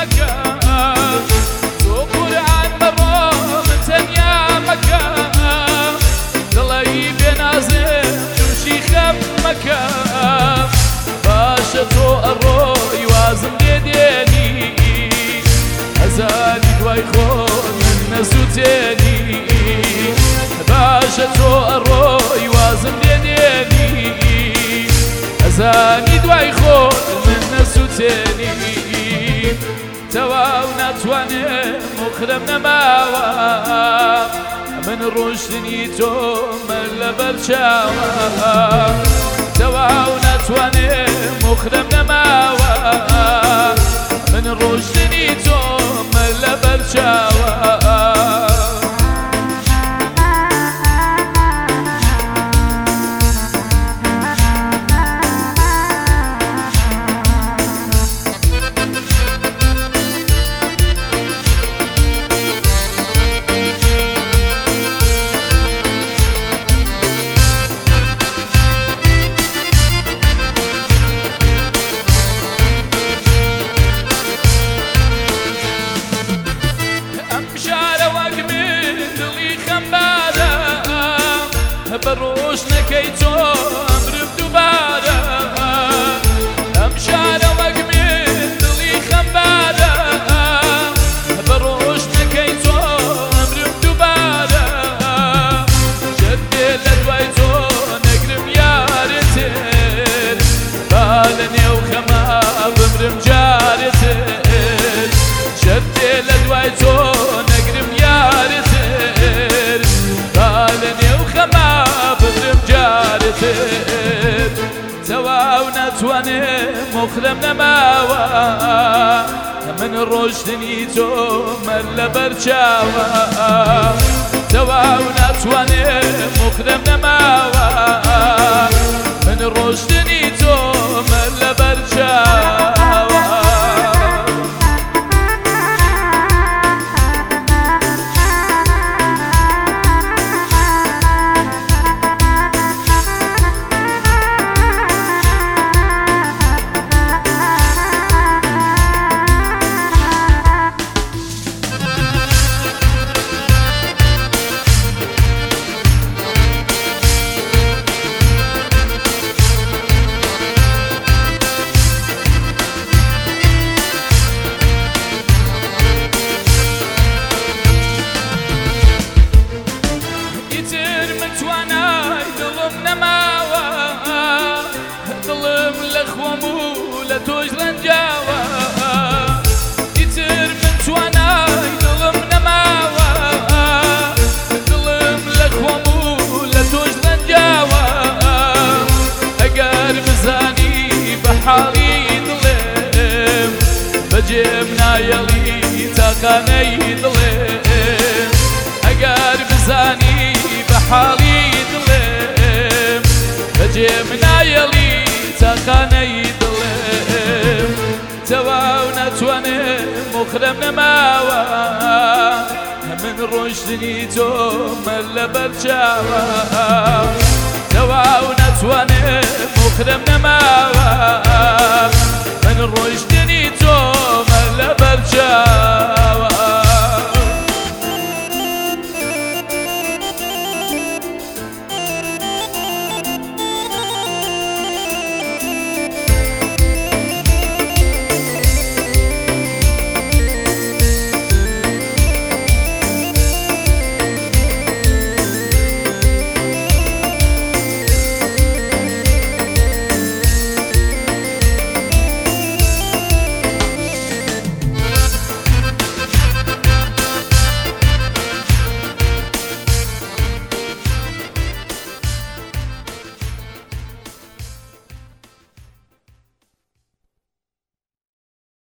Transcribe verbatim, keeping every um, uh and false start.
مكة وقرآن مرة من تنيا مكة دڵی بێنازێ تووشی خەم مەکە باشە تۆ ئەڕۆی وازم لێ دێنی هەزاری دوای خۆت من نەسووتێنی باشە تۆ ئەڕۆی وازم لێ دێنی هەزاری دوای خۆت من نەسووتێنی تەواو ناتوانێ مخرم نەماوە من ڕۆشتنی تۆ من لەبەر چاوە تەواو ناتوانێ مخرم نەماوە من ڕۆشتنی تۆ من لەبەر چاوە بەڕۆژ نەکەی تۆ ئەمرم دووبارە ئەم شارە وەک من دڵی خەمبارە بەڕۆژ نەکەی تۆ ئەمرم دووبارە شەر بێ لە دوای تۆ نەگرم یارتر با لە نێو خەما بمرم جارتر شەر بێ لە دوای تۆ نەگرم یارتر با لە نێو خەما تەواو ناتوانێ مخرم نەماوە من ڕۆشتنی تۆ من لەبەر چاوە تەواو ناتوانێ مخرم نەماوە من ڕۆشتنی تۆ من لەبەر چاوە دڵم لە خۆم و لە تۆش ڕەنجاوە ئیتر من توانای دڵم نەماوە دڵم لە خۆم و لە تۆش ڕەنجاوە ئەگەر بزانی بە حاڵی دڵێم بەجێم نایەڵی تاقانەی دڵێم ئەگەر بزانی بە حاڵی دڵێم بەجێم نایەڵی تاقانەی دڵێم تەواو ناتوانێ مخرم نەماوە من ڕۆشتنی تۆ من لەبەر چاوە تەواو ناتوانێ مخرم نەماوە من ڕۆشتنی